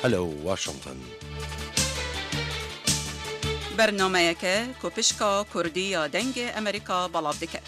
هلو واشنطن برنامه که کوپشکا کردی یا دنگ امریکا بلاب دکت.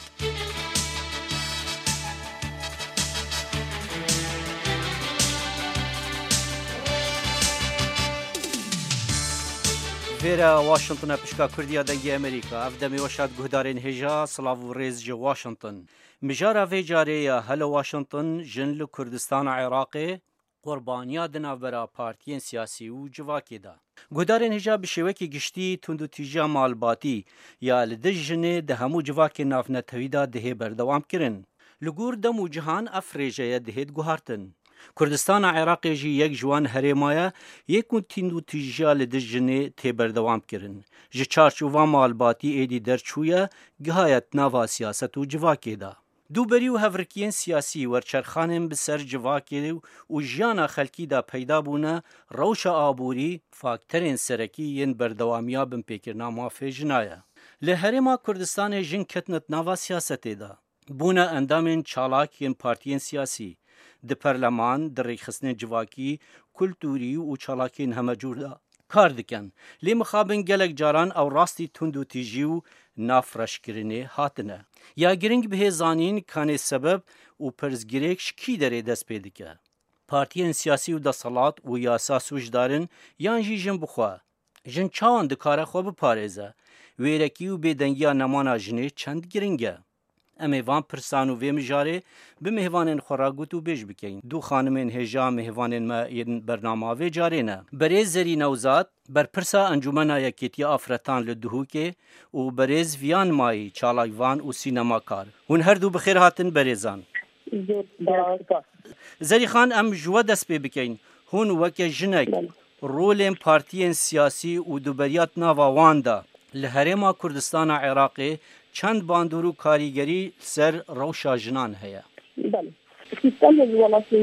ویرا واشنطن پشکا کردی یا دنگ امریکا افدمی وشاد گهدارین هجا سلاو و ریز جو واشنطن مجارا وی جاری یا هلو واشنطن جن کردستان عراقی قربانیا دنابرا پارتیین سیاسی و جواکی دا. گودارین هجا بشوکی گشتی تندو تیجا مالباتی یا لدجنه ده همو جواکی نافنتوی دا ده بردوام کرن. لگور دمو جهان افریجه دهید گوهارتن. کردستان عراقی جی یک جوان هریمایا یکون تندو تیجا لدجنه ته بردوام کرن. جه چارچوبا مالباتی ایدی درچویا گهایت ناوا سیاست و جواکی دا. دوبری و هفرکیین سیاسی ورچرخانن بسر جواکی و جیانا خلکی دا پیدا بونه روش آبوری فاکترین سرکی ین بردوامیا بن پیکرنا موافق جنایا. لحرما کردستان جن کتنت نوا سیاستی دا. بونه اندامین چالاک ین پارتیین سیاسی. د پرلمان در ریخستن جواکی کلتوری و چالاکین همه جور دا. کار دکن. لی مخابن گلک جاران او راستی تندو تیجیو نافرش کرنه هاتنه. یا گرنگ به زانین کانه سبب و پرزگیرک شکی داره دست پیدا که. پارتیین سیاسی و دستالات و یاسا سوش دارن یان جی جن بخواه. جن چاوان دکاره خواه بپارزه. ویرکی و بیدنگیا نمانا جنه چند گرنگه. امیوان پرسان و ویم جاره به مهوانین خوراگوت و بیش بکین. دو خانمین هجا مهوانین ما این برنامه و جاره نه. بریز زری نوزاد بر پرسا انجمنا یکیتی آفرتان لدهو که و بریز ویان مایی چالاکوان و سینما کار. هون هر دو بخیر هاتن بریزان. زری خان ام جوا دست پی بکین. هون وکه جنک رولین پارتیین سیاسی و دوبریات ناوان دا. لحرما کردستان عراقی چند باندورو کاریگری سر روشا جنان هیا. بله. سیستم الولات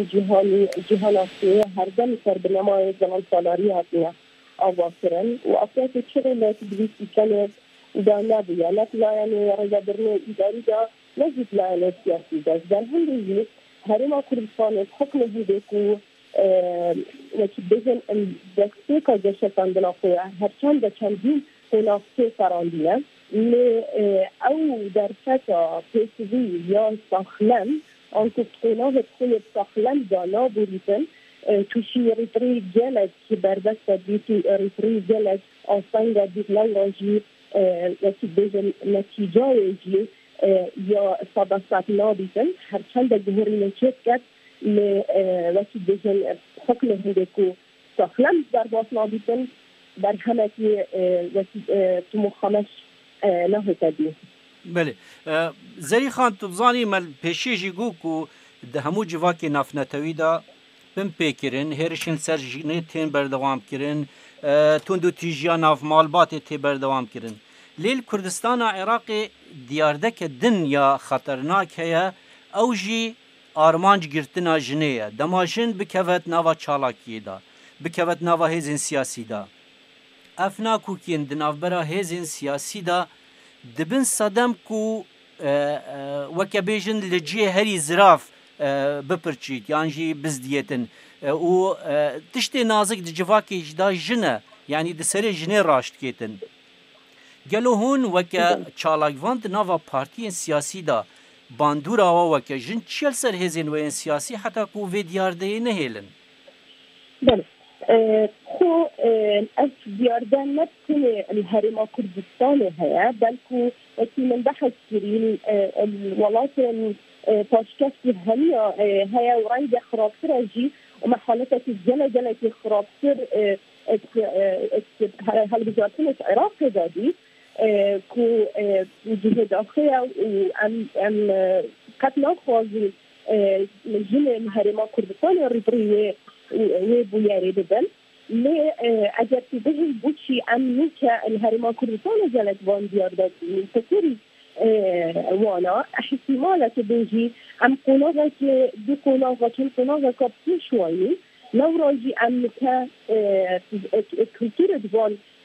جهانی هر دم سر بنمای زمان سالاری هاتیه آواسرن و افراد چرا لات بلیسی کنه دا نبویا لات لایانی رجا برنه اداری دا نزید لایانی سیاسی دا در هندوزی هرما کردستان حکم هیده که وکی بزن دسته که جشتان دنافویا هرچند دا چندین دنافته سراندینه او در فتا پیسوی یا ساخلم آنکه تقناه تقنه ساخلم دانا بوریتن توشی ریتری جلد که بردست بیتی ریتری جلد آسانگا دیت لوراجی یکی بیزن نتیجه جی یا صداست نابیتن هرچند گهوری نچید کد وکی بیزن حکم هنده که ساخلم در باس نابیتن در همه که وکی تمخامش نه تدی. بله. زری خان تبزانی مل پیشی گو کو ده همو جواکی نافنتوی دا بم پیکرین هرشین سر جنه تین بردوام کرن تندو تیجیا ناف مالبات تی بردوام کرن لیل کردستان عراقی دیاردک دن یا خطرناک هیا او جی آرمانج گرتنا جنه دماجن بکوت ناوا چالاکی دا بکوت ناوا هزین سیاسی دا افنا کو کین دناف برا هزین سیاسی دا دبن صدم کو وکه بیجن لجیه هری زراف بپرچید یعنی جی بزدیتن و تشتی نازک دی جواکی جدا جنه یعنی دی سری جنه راشت کیتن گلو هون وکه چالاکوان ناوا پارتیین سیاسی دا باندور آوا وکه جن چیل سر هزین وین سیاسی حتی کو وی دیارده نهیلن بله خو از دیاردن نتکنه الهرما کردستان هیا بلکه اکی من بحث کرین الولات پاشکستی همیا هیا و رنگ خرابتر جی و محالتك الجلجلة خرابتر هل بجارتنة عراق دادي كو جهد أخيا وأم قتنا خوازي من جنة الهرما كردستان الربرية وبوياري بدل لي اگر که به بوچی امنی که الهرما کردستان جلد وان دیار داد من تکری وانا احتماله که بيجي ام قناغه که دو قناغه چون قناغه کبتی شوانی لو راجي ام که کلتور دوان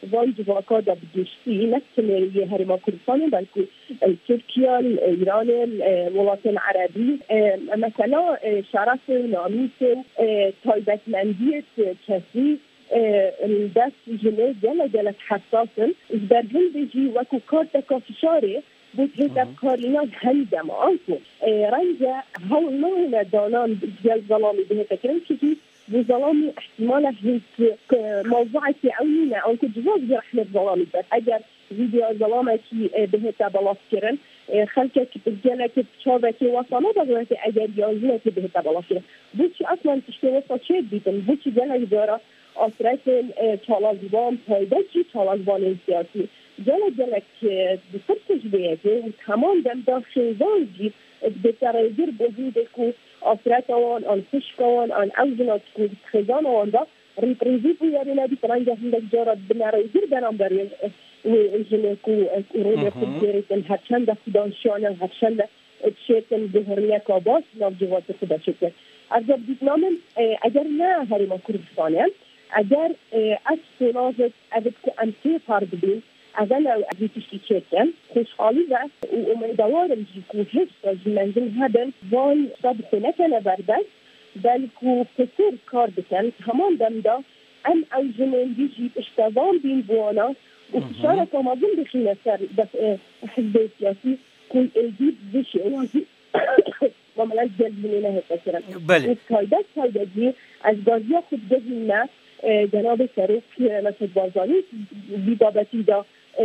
وان جواکا دا بگشتی نکل یه هرما کردستان بلکه ترکیه ایران ولایات عربی مثلا شرف و نامیس تایبتمندی کسی دست جنه جلت حساسن برهم بجی وکو کارت کافشاره بود هیچ کارینا هندم آنکو رنجا هول نوعنا دانان جل ظلامی به تکرم چیزی بو ظلامی احتمالا هیچ موضوعی عونینا آنکو جواز رحمت ظلامی بس اگر ویدیو ظلامی به تبلاس کرن خلقك بجلك تشوفك وصلنا بقولك اگر يازنك به تبلاس کرن بوچی اصلا تشتی وصل چه بیتن بوچی جلک داره آسرت چالازوان پایده چی چالازوان سیاسی جلک بسر تجبیه و تمام دم داخل جیب بسر دیر بوجوده که آسرت آن خشکوان آن اوزنات که خزان آن دا ریپریزی بویاری نبی ترانجه هندک جارد بناره دیر برام بری و جلکو روی خود دیریتن هرچند خودانشیانه هرچند تشیتن بهرنیه کاباس ناف جوات خدا شکل ارزا بدید نامن اگر نه هریما کردستانه اگر از سنازت اگر که امتی پارد بین اگر ازیتشتی چکن خوشحالی و امیدوارم که هیچ ساجی منزل هدن وان صد خونه کنه بردست بلکه پسر کار بکن همان دمدا او جنین جیب اشتوان بین بوانا و فشارة كمازن بخينا سر حزب سياسي كل الجيب بشي وملاش جلب لنا هيك كثيرا والقايدات دي أجازية خد جزمنا جناب سروك مسجد بازاني ببابتي دا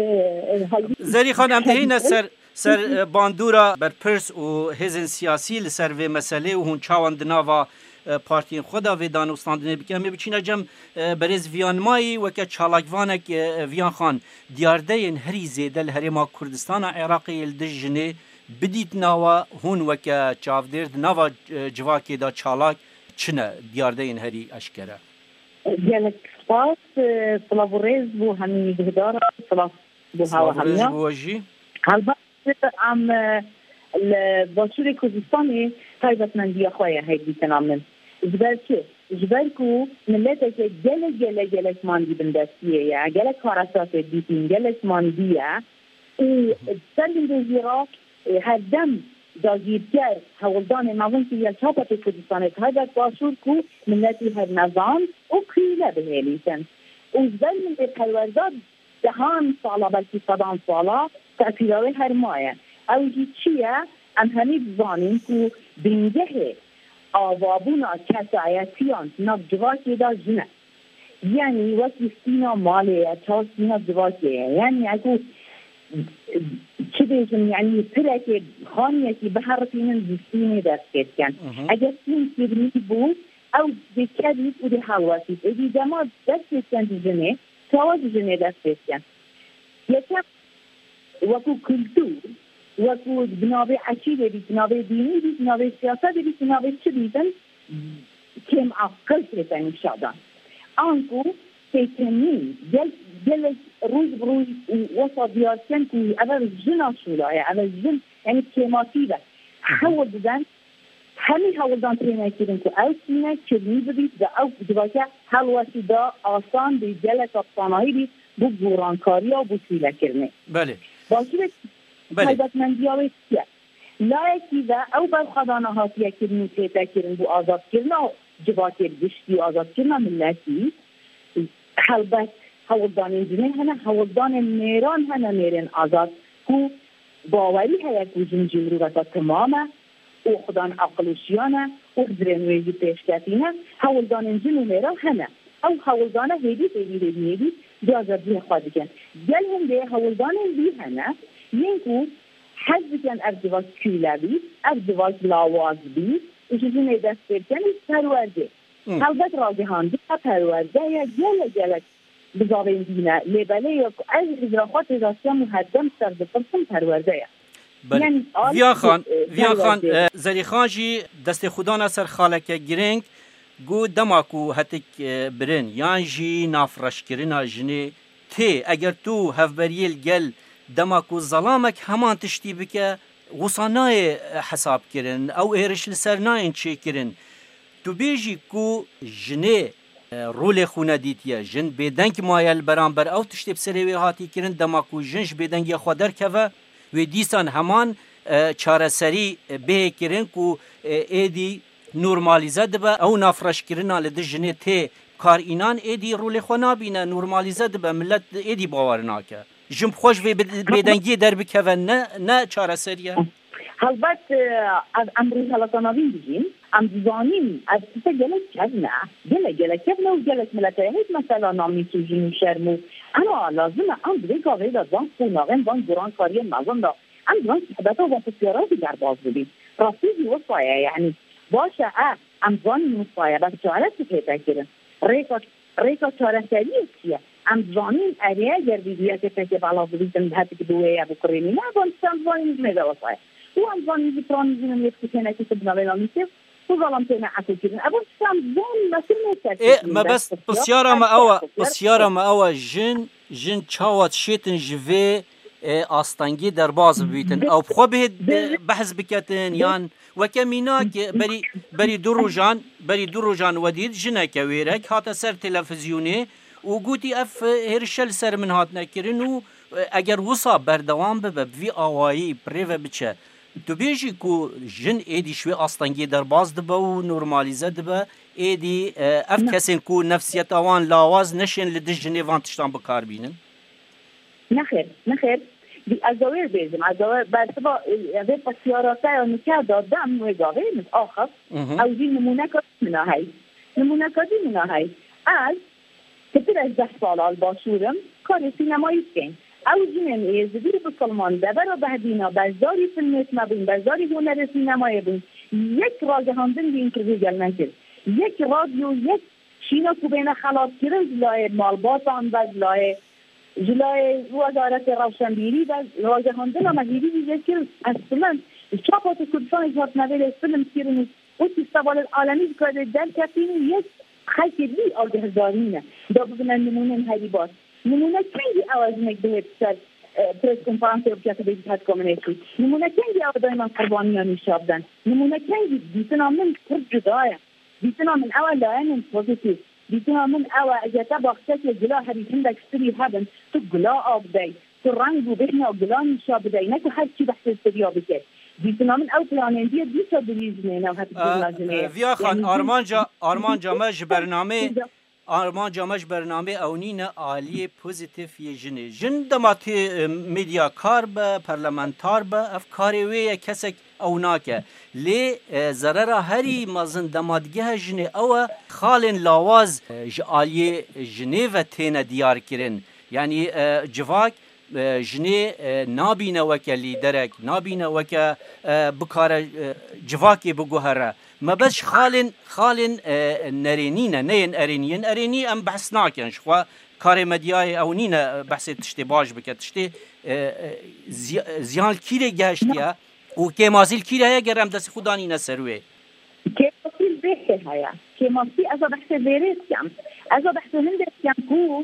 زری خان ام تهینا سر باندورا بر پرس و هزن سیاسی لسر و مسئله و هون چاوندنا و پارتین خدا و دانوستاندنه بکنه بچینه جم برز ویانمایی و که چالاکوانک ویان خان دیاردهین هری زیده لحرما کردستان عراقی الدجنه بدید ناوا هون و که چاودرد ناوا جواکی دا چالاک چنه دیاردهین هری اشکره جانك سباس طلابوريز بو همي بهدارة طلاب بو هوا هميا بوجي هالبا عم الباشور كردستاني طيبت من دي أخويا هيك بيتنامن جبالكو ملتك جلك ماندي بندسية يا جلك هارسات بيتين جلك ماندية وتسلم بالزراق هالدم داگیرگر هولدان ماون که یک چاپت کردستان هذا باشور کو ملتی هر نظام و کیله بهلیتن و زمین به پرورداد دهان سالا بلکی صدان سالا تأثیرهای هر مایه اوجی چیه ام همی بزانیم که بینگه آوابونا کسایتیان ناب جواکی دا جنه یعنی وقتی سینا مالیه تا سینا جواکیه یعنی اگه چه بیشم یعنی پرک خانیتی به هر فینن جسینی دست کن اگر سین کبنی بود او بکردید او ده حواسید ادی دما دست کن جنه تواز جنه دست کن یکم وکو کلتور وکو بنابه عقیده بید بنابه دینی بید بنابه سیاست بید بنابه چه بیدن کم عقل سرطانی شادن آنکو تکنی جل روز بروز وسط دیارکن که اول جنا شولایه اول جن یعنی کماتی بس حول بدن همین حولدان ترینه کردن که او سینه چرمی ببید و او جواکه حلواتی دا آسان به جل کپسانایی بید بو گورانکاری و بو سیله کرنه بله باشه حیبت مندی های سیه لایکی و او بر خدانه هاتیه کرنی تیتا کرن بو آزاد کرنه جواکه گشتی آزاد کرنه ملتی حلبت هولدان انجمه هنه هولدان میران هنه میرن آزاد که باوری هیا که جنجی مروبتا تمامه و خدان عقلوشیانه و درنویجی پیشکتینه هولدان انجمه میران هنه او هولدان هیدی جازردی خواهد کن گل هم ده هولدان انجی هنه ینکو حضب کن ارزواج کیلوی ارزواج لاواز بی و جزونه دست برکن پرورده حلبت راگهانده پرورده یا گل بزاوین دینه لیبله یا از اجراخات راستی محدم سر بطرسم پرورده بله ویان خان زری خان جی دست خودان اثر خالک گرنگ گو دماکو هتک برن یان جی نافرش کرنا جنه تی اگر تو هفبریل گل دماکو ظلامک همان تشتی بکه غصانای حساب کرن او ایرش لسر ناین چه کرن تو بیجی کو جنه رول خونه دیتیه جن بدنگ مایل برانبر او تشتی بسری هاتی کرن دماکو جنش بدنگ خود درکوه و دیسان همان چاره سری به کرن کو ایدی نورمالیزه دبه او نافرش کرن لده جنه ته کار اینان ایدی رول خو نابینه نورمالیزه دبه ملت ایدی باور ناکه جم خوش و بدنگی در بکوه نه چاره سریه هلبت از امروز هلاتاناوین بگیم ام زانیم از کسا گلک کبنه و گلک ملتای هیچ مثلا نامی سوژین و شرمو اما لازمه ام دوی کاوی دا زان خوناغن وان دوران کاری مزان دا ام دوان صحبتا و پسیاراتی در باز بودیم راستی وصایه یعنی باشه ام زانیم وصایه بس چاره پیدا کرن ریکا چاره سریه چیه ام زانیم اریه گردیدیه که تکه بالا بودیم هتی که دوه یا بکرینی نه ام زانیم میده وصایه و ام زانیم زیترانیزیم یکتونه که سبناویلا میشه و ظلم تینا اکو کردن ابو سام زان مسئله نیست ما بس بسیارا ما اوا جن چاوت شیتن جوه آستانگی در باز بیتن او بخوا بهد بحث بکتن یان وکمینا که بری دو روزان ودید جنه که ویرک هاتا سر تلفزیونی و گوتی اف هرشل سر من هات نکرن و اگر وصا بردوام ببه بی آوایی پریوه بچه تو بیجی کو جن ایدی شوی آستانگی در باز دبه و نورمالیزه دبه ایدی اف کسین کو نفسیت آوان لاواز نشین لده جنه وان تشتان بکار بینن نخیر ازاویر بیزم ازاویر برسبا اوه پسیاراته یا نکه دادم و گاوه مثل آخر او جی نمونه کادی مناهی از کتر از 10 سال باشورم کار سینمایی کن او جنم ایزدیر بسلمان دبر و بهدینا بزداری فیلمیت مبین بزداری هنر سینمایی بین یک راجهاندن بین که گل نکرد یک رادیو یک شینا که بین خلاص کرد جلای مالباتان و جلای وزارت روشنبیری و راجهاندن و مهیری دیگه کرد اصلا چاپات کردستان اجهات نویل فیلم کرد و تیستوال العالمی بکرده در کفین یک خلقی بی آگه دارینه دا ببینن نمونه هایی باز نمونه کنگی آوازینک به سر پریس کنفرانس رو که بیشت هست کامنیشی نمونه کنگی آوازای من قربانیانی شابدن نمونه کنگی دیتنا من کرد جدایه دیتنا من اول لاین پوزیتیو دیتنا من اول اجتا باقصت جلا هریتن دکستری هبن تو گلا آب دی تو رنگ و بهنا گلا نشاب دی نکو هر چی بحث استریا بکر دیتنا من او پلانندیه دیتا بریزنه نو هفت بلازنه ویا خان آرمان جامش برنامه اونین عالی پوزیتیف یه جن دماتی میدیا کار با پرلمانتار با افکاری وی کسک اوناکه لی ضرر هری مازن دمادگه جنه او خالن لاواز عالی جنه و تین دیار کرن یعنی جواک جنه نابینه وکه لیدرک نابینه وکه بکار جواکی بگوهره ما بس خالن نرینینه نین ارینی ام بحث ناکن شخوا کار مدیای او نینه بحث تشتی باش بکه تشتی زیان کیره گهشتیه و که مازیل کیره هیا گرم دست خودانی نسروه که مازیل بحث هیا که مازیل ازا بحث ویریت کم ازا بحث هندت کم کو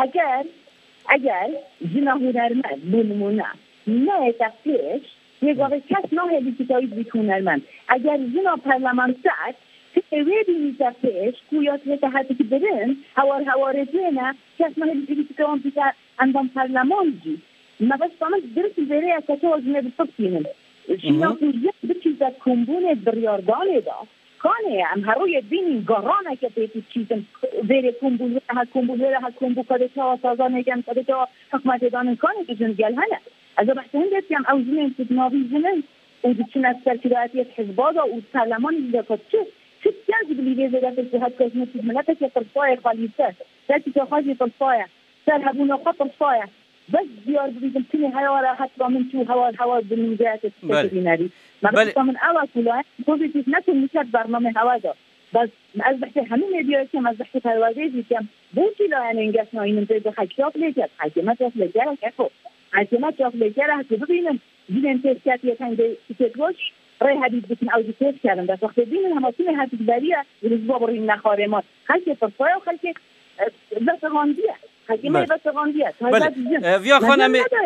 اگر جنا هنرمند بنمونه نه تفتیش یک آقای کس نه لیکیتایی بیت هنرمند اگر جنا پرلمانتر تیوی بینی تفتیش کویات هتی که برن هوار جنه کس نه لیکیتایی بیت اندام پرلمان جی ما بس فهمت درست بره از کچه وزنه بسطینم شینا کویت بچیزت کمبونه بریاردانه دا کانه هم هروی بینی گرانه که پیتی چیزم زیر کمبول ها کمبول کده چا سازانه کم کده چا حکمت دانن کانه که جنگل هنه از بحث هنده کم او زمین تدناوی زمین او دیچن از سرکراتیت حزبادا او سرلمان دیده کد چه کسی بلیوه زده فرسوحت کشمه تدملته که طرفای خالیسه سرکی که خواهی طرفای سر هبون اخواه طرفای بس دیار بریدم تینی هوا حتی من تو هوا بنوزهات استفادیناری ما بس من اول کلاه پوزیتیف نکن میشد برنامه هوا دا بس از بحث همین میدیو کم از بحث پروازی کم بوچی لایه انگاز ناینم تیز خیکشاف لیکد حکیمت اف لیکره کفو حکیمت اف لیکره حتی ببینم دیدن تسکیت یکن دی تکوش رای حدید بکن اوزی تست کردم بس وقتی بینم هماسین حتی بریه رزبا برین نخارمات خلکی فرصای و خلکی زرسغاندیه حکیمه بسغاندیه ویا خان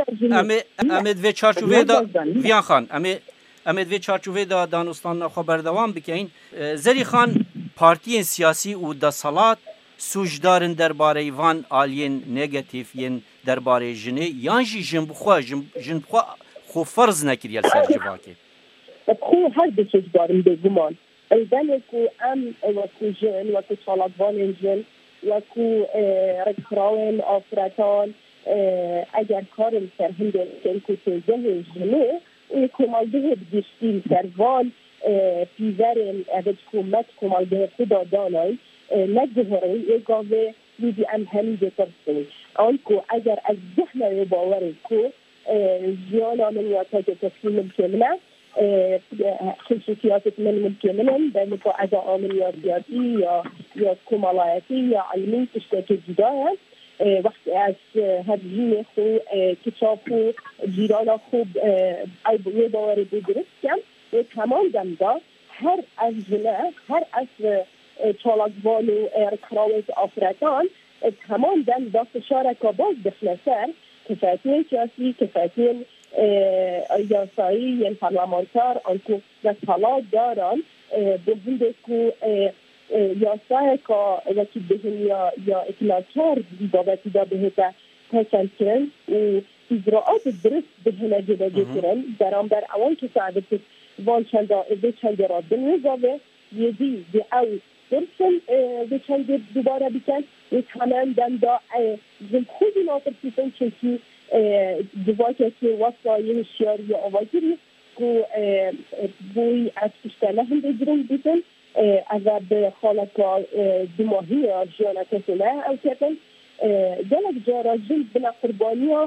امید وی چارچوبه دا ویا خان امید وی چارچوبه دا دانستان خبر دوام بکین زری خان پارتی سیاسی و دا صلات سوژدارن درباره وان آلین نگاتیف ین درباره جنه یان جی جن بخوا خو فرض نکریه سر جواکه خو هر دو سوژدارن بگمان البته که ام وکو جن وکو چالاکوان جن وکو رکراون آفراتان اگر کارم سر هنده که توزه جنه کمال به بگشتی سروان پیزارن اوج کمت کمال به خدا دانای نجهرین اگاوه لیدی ام همی بترسنی آنکو اگر از ذهن باوری که جیانا من یا تاج تسلیم ممکنه خصوصیات من ممکنه به مقاعده عملیاتی یا کمالایتی یا علمی تشتکی جدایه وقتی از هرجین خو کتابو جیرانا خوب ای بوی باوری بدرستیم و تمام دمدا هر از جنه هر از چالاکوان و رکراوت آفراتان تمام دمدا فشار کاباز دخلسر کفایتی سیاسی کفایتی یاسایی یعنی پارلمانتار آنکو رسالات دارن بهنده که یاسای که وکی بهن یا اطلاعات بابتی دا بهتا تکن کرن و اجراعات درست بهنه جلوگی کرن درام در اوان که سعادت وان چند را بنوزاوه یدی دی او درسن دی چند دوباره بکن و تمام دندا زم خودی ناطر سیسن چنکی دواکه که وصایی شیاری آوازیری که بوی از کشتنه هم بگیرن بیتن اگر به خالق دماغی جانا کسنه او کتن دلک جارا جلد بنا قربانی ها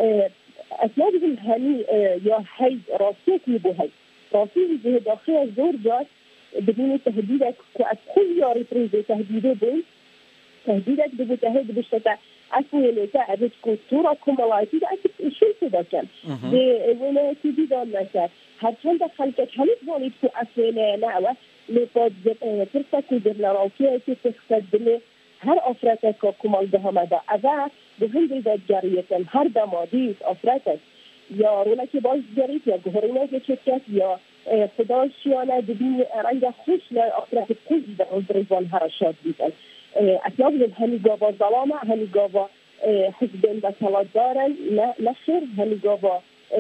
اصلا بزن همی یا هی راسیه که بو هی راسیه به داخل زور جات بدون تهدیدك از كل ياري تريد تهديده بين تهديدك دبو تهديد بشتا أسوي لك أبد كتورة كمالاتي ده أكيد شو كده كان ده ولا تدي ده مثلا هرچند خلقت هنوز والد كو أسوي لنا لفاد فرصة كدرنا راوكيه كي تستدل هر أفرادك كمال ده ماذا أذا بهم ده جارية هر دمادي أفرادك یا رونکی باز جرید یا گهرینه که چکت یا خدا شیانه دبین رنگ خوش نه آخرت خوش در ریوان هرشاد بیدن اطلاق من همی گاوا ظلامه همی گاوا حزبین بسالات دارن نخیر همی گاوا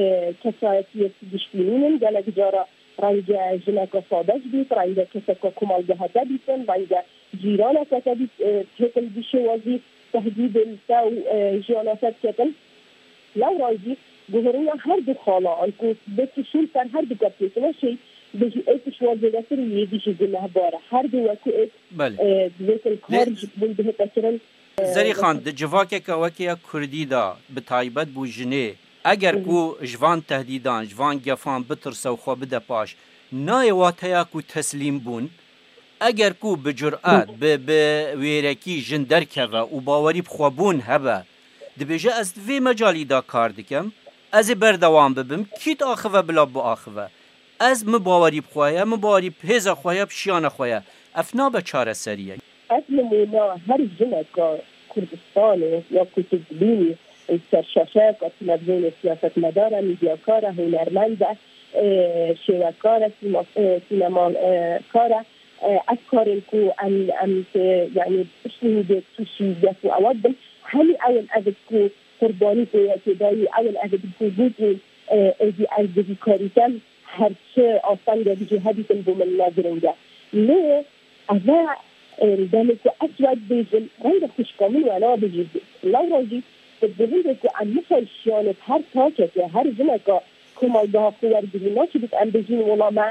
کسایتی سیدشتینین گلک جارا رنگ جنک صادق بید رنگ کسک کمال جهده بیدن رنگ جیران کتا بید تکل بشوازی تهدید الساو جیانات کتن لو رایدی گهرینه هر دو خاله آنکو بکشون سر هر دو کپیت نشی بجی ایتش وازدستر یدیش زنه باره هر دو وکو ایت بیت الکارج بوده تکرن زری خان ده جواکه که وکیه کردی دا به تایبت بو جنه اگر کو جوان تهدیدان جوان گفان بترسه و خواه بده پاش نای واتیا کو تسلیم بون اگر کو بجرأت به ویرکی جندر که و باوری بخوابون هبه دبیجه از وی مجالی دا کار دکم از بردوام ببم کیت آخوه بلا بو آخوه از مباوری بخواهی مباوری بهزا خواهی بشیان خواهی افنا به چاره سریه از نمونا هر جنک کردستان یا کتبینی سرشاشه که تلویزیون سیاست مداره میدیاکاره هنرمنده شیوکاره سینماکاره از کاری که یعنی شنیده توشی جسو اوادم همی اول از که قربانی که دایی اول از که بودی از دیکاریتم هرچه آسان ده جهادیتم بومن نظرنده نه اذا دانه که اسود بیزن رنگ خوشکامل و علا بجیزی لو راجی بگوید که ان مثل شیانت هر تاکه که هر جنکا کمال ده خوار بگینا چی بیت ام بجین ولا ما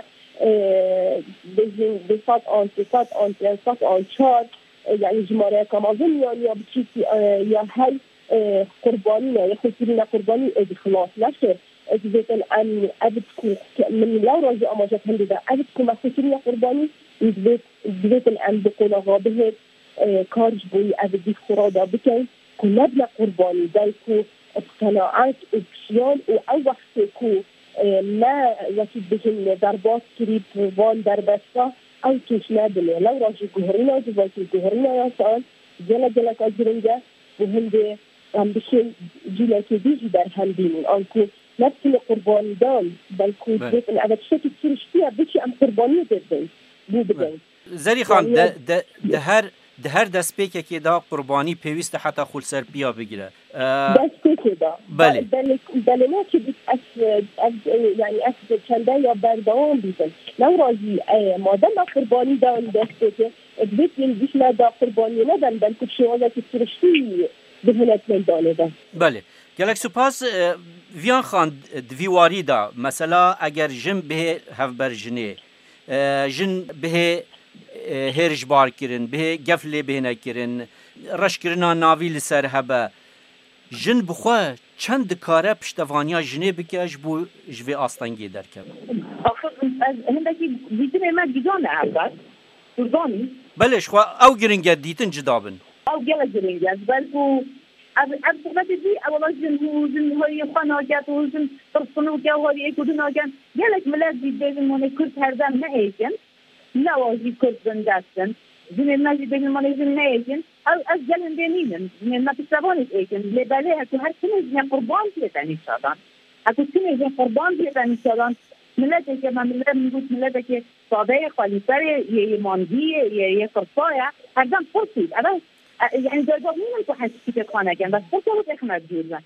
بجین بسات آن سات آن سات آن چار یعنی جماره کامازن یا بچیتی یا هی قربانی نه یا خسرین قربانی از خلاص نشه ازیتن ان ابد من لو راجع اماجت هنده ابد ما خسرین قربانی ازیتن ان بقول غابه کارج بوی ابدی خرادا بکن که نبلا قربانی دای که اقتناعات اکشیان و او وقت که ما وکید بجن درباط کرید وان دربستا او توش ندنه لو راجع گهرینا جواکی گهرینا یا سان جلا کاجرنجه و هنده هم بشه جلا که دیجی در هم بینین آنکو نفسی قربانی دان بلکو دیتن اگر شکی سرشتی بچی ام قربانی بدن بو بدن زری خان ده هر ده هر دست پیکه که دا قربانی پیوست حتی خول سر بیا بگیره دست پیکه دا بله بله نه که بیت یعنی از چنده یا بردوام بیتن نو رازی مادم قربانی دا دست پیکه بیت بیش نه دا قربانی ندن بلکه شوازه که ترشتی بهنت میدانه دا بله گلک سپاس ویان خان دویواری دا مثلا اگر جن به هفبر جنه جن به هرج بار کرن به گفله به نکرن رش کرنا ناوی لسر هبه جن بخوا چند کاره پشتوانیا جنه بکش بو جوی آستانگی درکم آخر هندکی دیتن ما دیگانه عباد قربانی بلش خوا او گرنگه دیتن جدابن او گله گرنگه بلکو از صحبت دی اولا جن های خاناجات و جن ترسنو که هایی کدوم آگن گلک ملت دیدن من کرد هردم نه ایکن نوازی کرد زندستن جن ماجی دیدن من جن نه ایکن از جلن دینیم جن ما تسوانید ایکن لبله هکو هر کنه جن قربان بیتن شدن هکو کنه جن قربان بیتن شدن ملت که من میگوید ملت که صادق خالیسر یه ماندیه یه قرصایه هردم فرصید اول یعنی جواب نمیدم که حسیت خانه کن بس خودت اخمد جوزن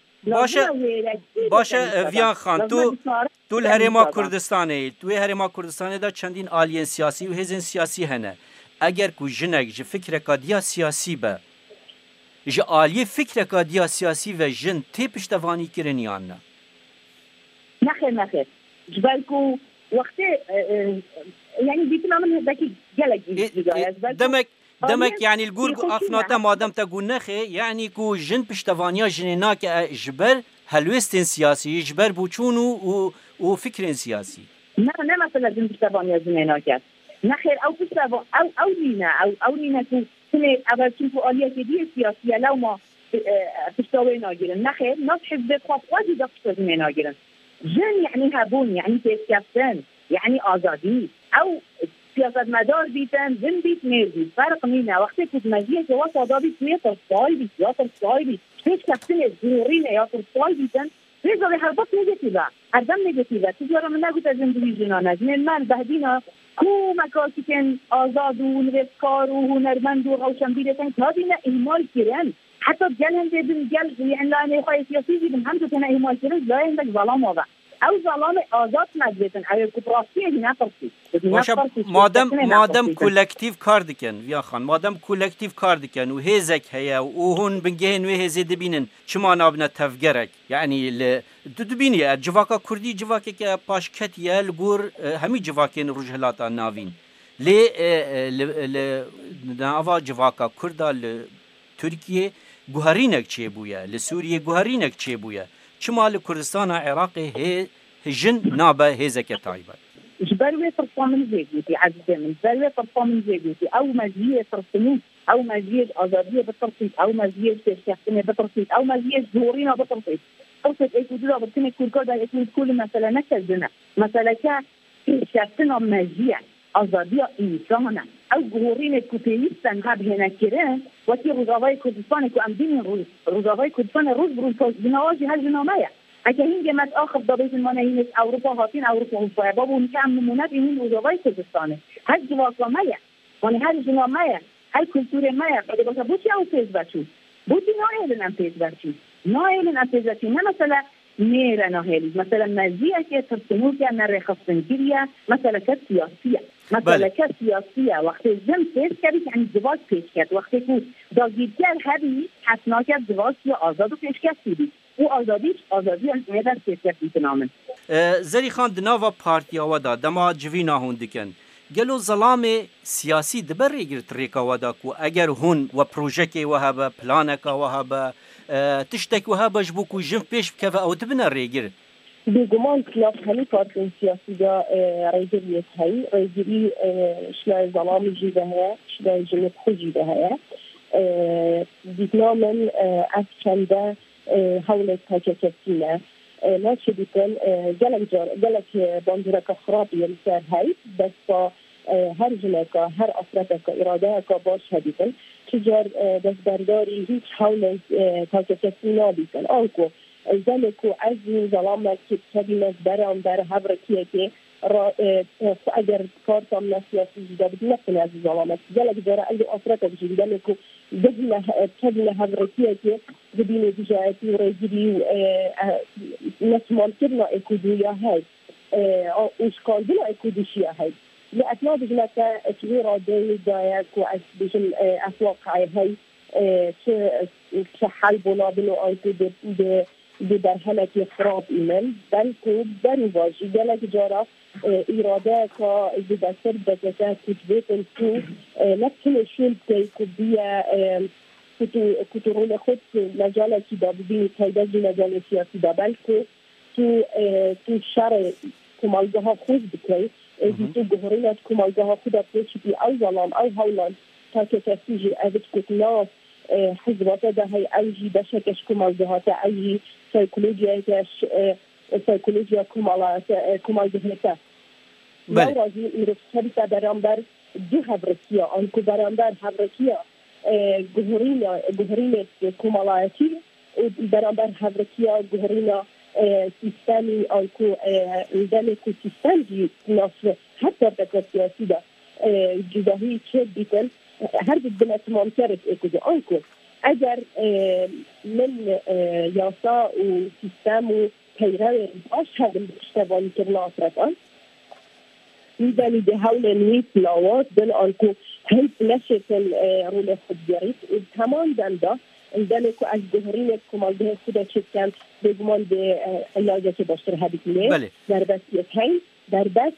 باشه ویان خان تو الهرما کردستانه توی هرما کردستانه دا چندین آلین سیاسی و هزین سیاسی هنه اگر کو جنگ جه فکر کادیا سیاسی به جه آلی فکر کادیا سیاسی و جن تی پشتوانی کرنیان نه نخیر جبالکو وقتی یعنی بیتنا من هدکی گلک دمك يعني الجور أخناتا مادام تقول نخي يعني كو جن بشتوانيا جنيناك جبر هلوستين سياسي جبر بوچونو وفكر سياسي نه مثلا جن بشتوانيا جنيناك نخير أو بشتوان أو لينا كو سنة أول كنتو آلية كدية سياسية لو ما بشتوانيا جرن نخير ناس حزب خاصواتي دا بشتوانيا جرن جن يعني هابون يعني تسكفتن يعني آزادي أو سیاست مدار بیتن زن بیت میزی فرق نینه وقتی که مجیه که واسه آدابی توی ترسای بیت یا ترسای بیت هیچ کسی زورینه یا ترسای بیتن ریزا به هر باک نگتیبه هر دم نگتیبه تجارم نگوت از زندگی جنانه جنین من بهدینا کو مکاسی کن آزاد و نویسکار و هنرمند و روشن بیدتن که هادینا اهمال کرن حتی جل هنده بین جل یعنی لانه خواهی سیاسی بیدن هم دوتنا اهمال کرن لای هندک ظلام آبه او ظلام آزاد مدبتن او کپراسی هینا پرسی مادم کولکتیو کار دکن ویا خان مادم کولکتیو کار دکن و هیزک هیا و هون بنگهن و هیزی دبینن چما نابنا تفگرک یعنی دبینی جواکا کردی جواکی که پاشکتیه لگور همی جواکین رجحلاتا ناوین لی ناوا جواکا کردا لترکیه گوهرینک چه بویا لسوریه گوهرینک چه بویا چما لکردستان عراقی جن نابه هیزک تایبه جبروي فرصامن زيجوتي عزيزي من جبروي فرصامن زيجوتي أو مزية فرصمين أو مزية آزادية بالترصيد أو مزية شخصية بالترصيد أو مزية ظهورينا بالترصيد فرصة إيش ودولا بتكون كل إيش كل مثلا نكذنا مثلا كشخصنا مزية آزادية إنسانا أو ظهورين كوبيستان هاب هنا كيران وكي رضاوي كردستان كأمدين رضاوي كردستان روز بروز بنواجه هالجنامية اگه این جماعت آخر دابیز المانعین اروپا هاتین اروپا هستند بابا اون که نمونت این روزای کردستانه هر جواکامه یعنی هر جنامه هر کلتور مایه اگه باشه بوچی او پیش بچو بوچی نایلن پیش بچو نایلن پیش بچو نه مثلا میره نهیلی مثلا مزیه که ترسمو که نره خستنگیریه مثلا که سیاسیه مثلا که سیاسیه وقتی زن پیش کردی که این جواز پیش کرد وقتی که داگیرگر هری حتما که جواز یا آزاد پیش کردی او آزادی میدن سیاست بیتنامن زری خان دناوا پارتیا ودا دما جوینا هون دکن گلو ظلام سیاسی دبر ایگرت ریکا ودا کو اگر هون و پروژکی وهابه پلانکا وهابه تشتک وهابه جبو کو جن پیش بکوه او دبنا ریگر بگمان خلاف همی پارتین سیاسی دا ریگریت هی ریگری شنای ظلام جیده هیا شنای جنب خود جیده هیا بیتنامن از چنده حول تاكيكتينا لا شديداً جالك باندورك خرابية لسان هاي بس هر جناكا هر أفرادك إراداك باش هديداً تجار بس برداري هيك حول تاكيكتينا بيسان أنكو زالكو عزي ظلامك كتابينك برام بر هبركيكي اگر کار تام نسیاسی جدا بدی نکنه از ظلامت جلک داره علی آفرت بجید دلکو دهنا تبنا هبرتیه که بدین تجارتی و رجلی نسمال کرنا اکودویا هاي وشكال بلا اكودشيا هاي لأتنا بجنة كبيرة دايا كوعس بجن أتوقع هاي شحال بنا بنو أنتو بدرهنة خراب إيمان بلكو بنواجي جلك جارة إرادة كبدأسر بزكاة كتبت انتو نفسنا شو بكيكو بيا كترون خد مجالة كده ببيني كيداجي مجالة سياسي ده بلكو تو شر کمالگاه خود بکی تو گهرینات کمالگاه خود پوشی بی او ظلام او هولان تا که تفیجی اوید کتناف حزبات ده های اوجی بشکش کمالگاه تا اوجی سایکولوژیا کمالگاه تا بله نوازی ایرفت تا برانبر دو هبرکیا آنکو برانبر هبرکیا گهرینت کمالایتی و برانبر هبرکیا گهرینا سیستمی آنکو دلکو سیستم جی نصر حتی بکر سیاسی دا جداهی چه بیتن هر بنت ممترس اکو آنکو اگر من یاسا و سیستم و پیرو باش هدم بشتوانی که ناصرت آن میدانی به حول نیت لاوات بن آنکو هیچ نشتن رول خود گرید و تمام دنده دلکو از گهرین کمالگاه خود چکن بگمان به علاجه که باشتر هدیکنه بله در بس یکین در بس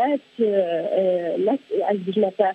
نت از بجنتا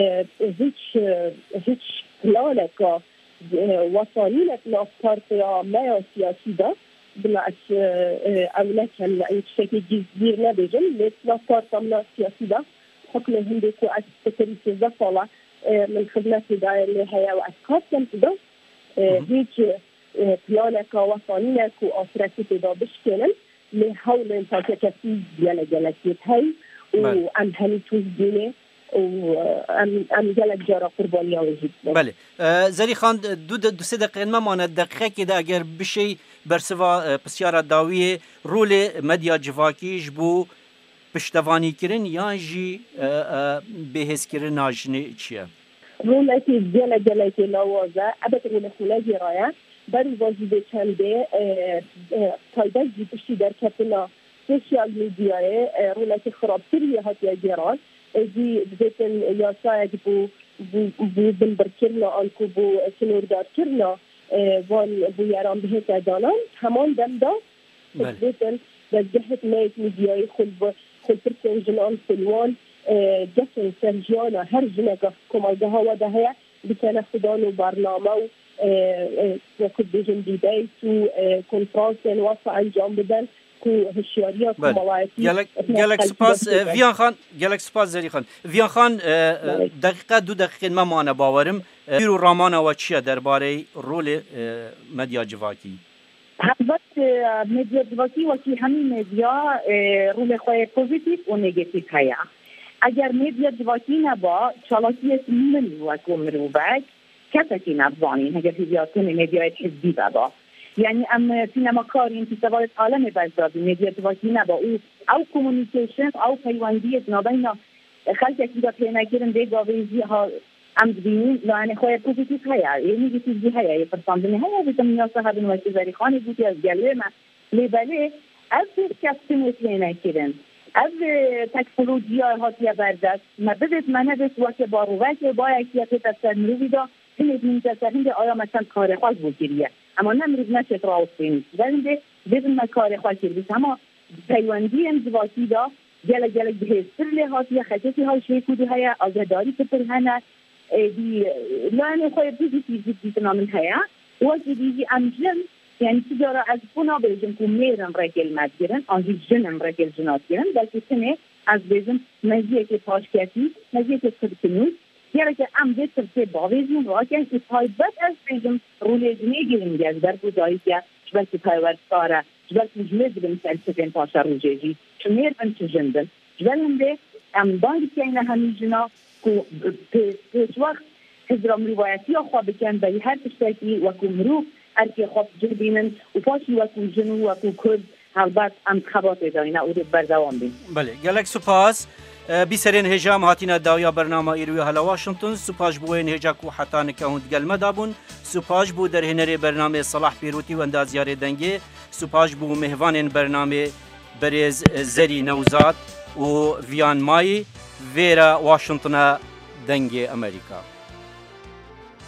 هیچ پلانه که وصانینت ناف پارتیا میا سیاسی دا بلعش اولک هم این شکل جزیر نبیجن لیت ناف پارتا منا سیاسی دا حکم هنده که از سکری 13 ساله من خدمت دایر لحیا و از کار کمت دا هیچ پلانک و وصانینک و آفرتی پیدا بشکنن لحول تا که کسی جلکیت های و ام همی توز دینه و ام جلک جارا قربانی ها وجود. بله زری خان دو سه دقیقه ممانه دقیقه که ده اگر بشی برسوا پسیار داویه رول مدیا جواکیش بو پشتوانی کرن یا جی بهز کرن ناجنه چیه؟ رولتی جلکی لوازه ابد رول خلاجی رایه بری واجبه چنده تایده جی پشتی در کتنا سوشیال میدیای رولتی خرابتری هاتیا گیران جی بزیتن یاسای بو بنبر کرنا آنکو بو سنوردار کرنا وان بو یاران بهت دانان همان دم دا بزیتن در جهت نیت میدیای خود پرسن جنان سلوان جسن سرجانا هر جنگا کمالگاه ها وده هیا بکنه خدان و برنامه و کد بجن دیبیت و کنفرانس واسه انجام بدن که هشیاریات کمالایتی گلک سپاس ویان خان گلک سپاس زری خان ویان خان دقیقه 2 دقیقه ممانه باورم بیرو رامان و چیه درباره رول مدیا جواکی البته مدیا جواکی وکی همین مدیا رول خواه پوزیتیو و نگاتیو هیا اگر مدیا جواکی نبا چالاکی من وکو مروبک کسی نبوانین اگر فیزیاتون مدیای حزبی بابا یعنی ام سینما کاری انتظارات عالم بزدادی مدیا جواکی نبا او کمونیکیشن او پیوندی نابین خلق اکیدا پینگیرن دی گاویزی ها ام دبینین لعنی خواه پوزیتیو هیا یعنی گیتیزی هیا یه پرساندنی هیا بیتم نیاسه هدن وکی زری خانی بودی از گلوه من لیباله از کسی پینگیرن از تکنولوژی هاتیه بردست مبدت منبت وقت باروت باید که تفسیر مروی دا این منتظرین ده آیا مثلا کار خاص بگیریه اما نمیرد نشد راستین ولی بدون کار خاص بگیری اما پیوندی انزواجی دا گله بهتر لحاظی خطی های شیکودی های آزاداری که هنه دی لانه خواهی بودی فیزیک نامن هیا وقتی دیجی امجن یعنی تجارة از بنا بیشتر کومیرن رجل مدیرن آنجی جنم رجل جنات گیرن بلکه سنه از بیشتر مزیه که پاشکتی مزیه که سرکنوس یعنی که امروز سرچه باویزون واقعا که تایبت از بیشتر رولی جنی گیرن گذر در بودایی که جبل تایور ساره جبل مجموعه مثل سکن پاشا روجی شمیر من تجندن جبل هم ده امدانی که این همی جنا کو پیش وقت هزرام روایتی خواب کن به هر تشکی و کومرو ارکی خواب جدینن و پاشی و کو جنو و کو کرد هەڵبات انتخابات داینە و بەردەوام بین. بله گەلک سوپاس بیسەرێن هێژام هاتینە داویا بەرنامە ئیروی هەلە واشنگتن سوپاش بووێن هێجاک و حتانەکە هوند گەلمەدا بوون سوپاش بوو دەرهێنەرێ بەرنامێ سەلاح پیرۆتی و ئەندازیارێ دەنگێ سوپاش بوو میهوانێن بەرنامێ بەرێز زەری نەوزاد و ڤیان مایی وێرە واشنگتنە دەنگێ ئەمریکا.